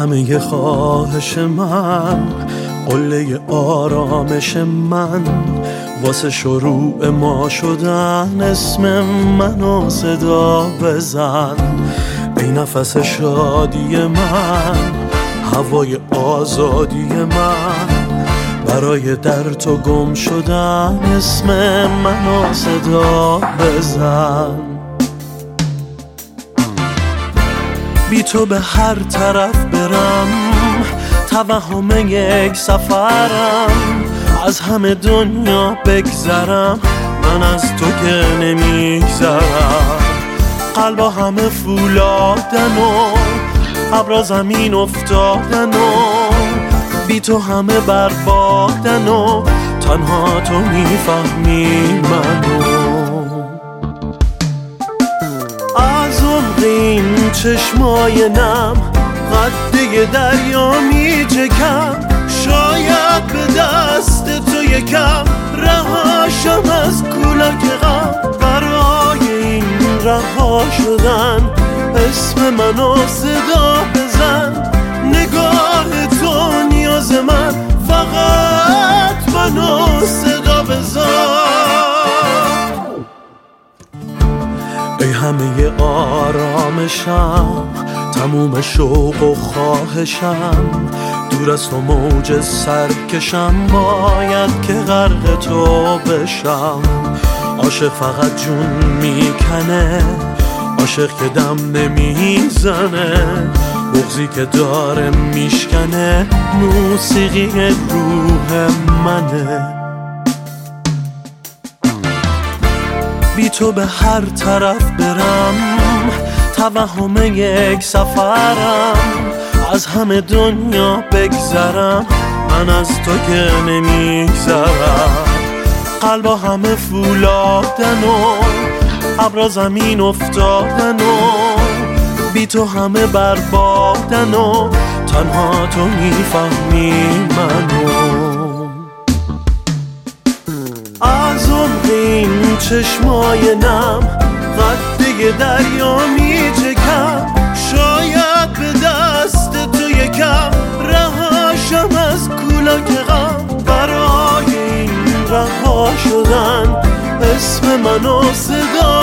همه خواهش من، قله آرامش من، واسه شروع ما شدن اسم منو صدا بزن. ای نفس شادی من، هوای آزادی من، برای در تو گم شدن اسم منو صدا بزن. بی تو به هر طرف برم، توهم یک سفرم، از همه دنیا بگذرم، من از تو که نمیگذرم. قلبا همه فولادن و ابرا زمین افتادن و بی تو همه بربادن و تنها تو میفهمی منو. از عمق این چشمای نم قده دریا میچکم، شاید به دست تو یکم رهاشم از کولاک غم. برای این رها شدن اسم منو صدا بزن. نگاه تو نیاز من، فقط منو صدا بزن. ای همه آرامشم، تموم شوق و خواهشم، دور از تو موج سرکشم، باید که غرق تو بشم. عاشق فقط جون میکنه، عاشق که دم نمیزنه، بغضی که داره میشکنه، موسیقی روح منه. بی تو به هر طرف برم، توهم یک سفرم، از همه دنیا بگذرم، من از تو که نمیگذرم. قلبا همه فولادن و ابرا زمین افتادن و بی تو همه بربادن و تنها تو میفهمی منو. از عمق این چشمای نم قده دریا میچکم، شاید به دست تو یکم رهاشم از کولاک غم. برای این رها شدن اسم منو صدا